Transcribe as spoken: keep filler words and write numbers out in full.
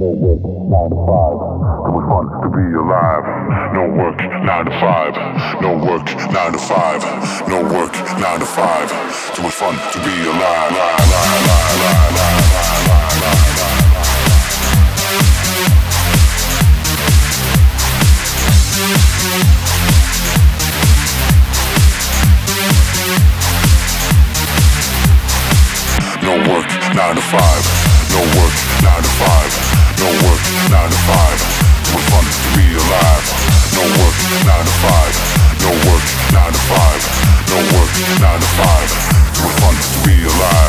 nine to five, no work, nine to five, no work, nine to five. Too much fun to be alive. No work, nine to five, no work, nine to five, no work, nine to five. Too much fun to be alive.